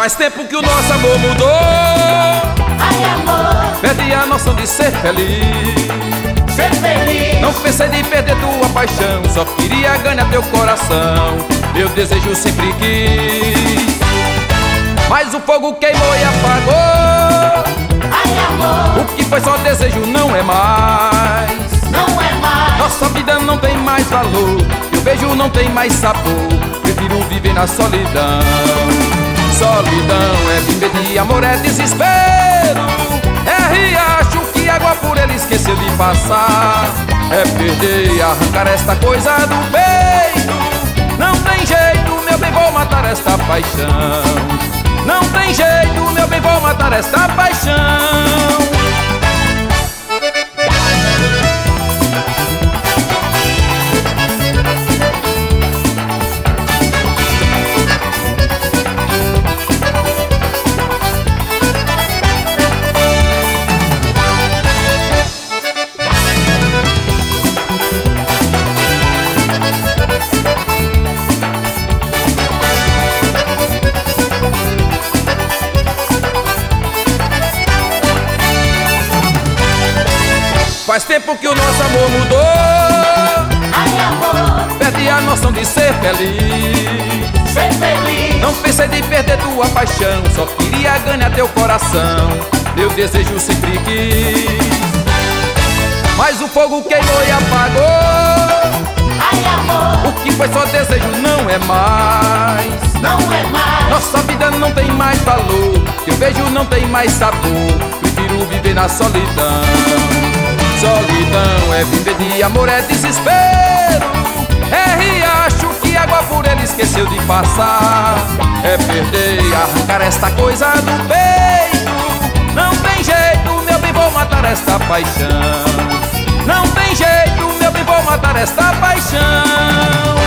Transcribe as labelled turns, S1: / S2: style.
S1: Faz tempo que o nosso amor mudou.
S2: Ai, amor,
S1: Perdi a noção de ser feliz.
S2: ser feliz.
S1: Não pensei em perder tua paixão, só queria ganhar teu coração. Meu desejo sempre quis, mas o fogo queimou e apagou.
S2: Ai, amor,
S1: O que foi só desejo não é mais.
S2: não é mais.
S1: Nossa vida não tem mais valor, eu beijo não tem mais sabor. Prefiro viver na solidão. Solidão é viver de amor, é desespero. É riacho que água por ele esqueceu de passar. É perder e arrancar esta coisa do peito. Não tem jeito, meu bem, vou matar esta paixão. Não tem jeito, meu bem, vou matar esta paixão. Faz tempo que o nosso amor mudou.
S2: Ai, amor,
S1: Perdi a noção de ser feliz.
S2: ser feliz.
S1: Não pensei em perder tua paixão, só queria ganhar teu coração. Meu desejo sempre quis, mas o fogo queimou e apagou.
S2: Ai, amor,
S1: O que foi só desejo não é mais.
S2: não é mais.
S1: Nossa vida não tem mais valor, teu beijo não tem mais sabor. Prefiro viver na solidão. Solidão é viver de amor, é desespero. É riacho que água por ele esqueceu de passar. É perder e arrancar esta coisa do peito. Não tem jeito, meu bem, vou matar esta paixão. Não tem jeito, meu bem, vou matar esta paixão.